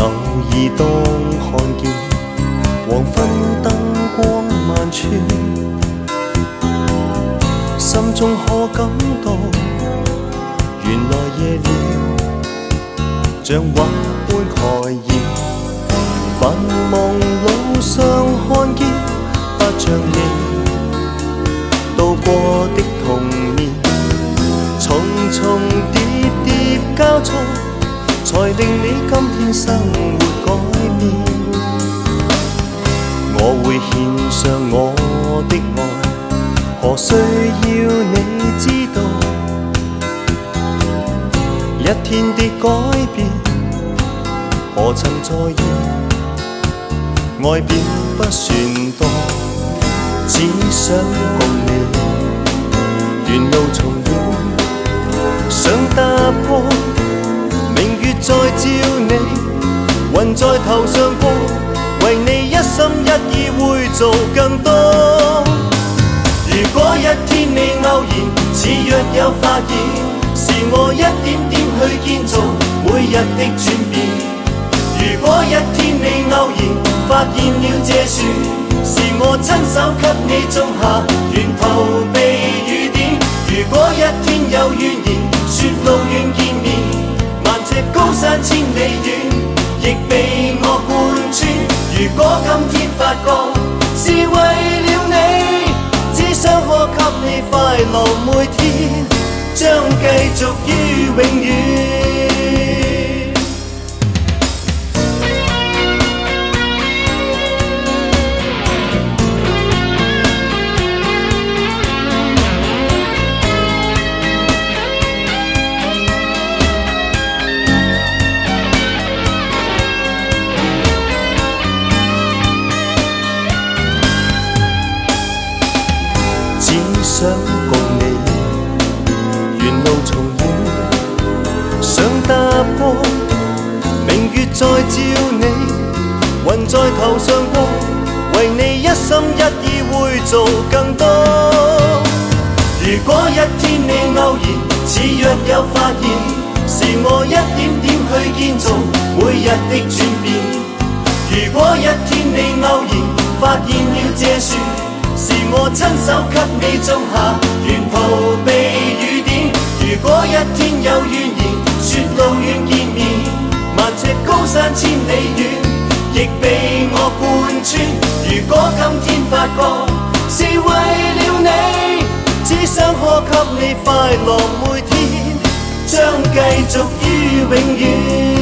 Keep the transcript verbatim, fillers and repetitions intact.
偶爾當看見黃昏燈光萬處，心中可感到原來夜了像畫般蓋掩，繁忙路上看見不像你度過的童年，重重疊疊交錯，才令你今天生活改變。我會獻上我的愛，何須要你知道？一天的改變，何曾在意？愛便不算多，只想共你沿路重現，想踏過明月再照你，雲在頭上過，為你一心一意會做更多。如果一天你偶然似若有發現，是我一點點去建造每日的轉變。如果一天你偶然發現了這樹，是我親手給你種下，沿途避雨點。如果一天有怨言，說路遠見面，萬尺高山千里遠，亦被我貫穿。如果今天發覺是為了你，只想可給你快樂每天，將繼續於永遠。想共你沿路重現，想踏過明月再照你，雲在頭上過，為你一心一意會做更多。如果一天你偶然似若有發現，是我一點點去建造每日的轉變。如果一天你偶然發現了這樹，是我親手給你種下，沿途避雨點。如果一天有怨言，說路遠見面，萬尺高山千里遠，亦被我貫穿。如果今天發覺是為了你，只想可給你快樂每天，將繼續於永遠。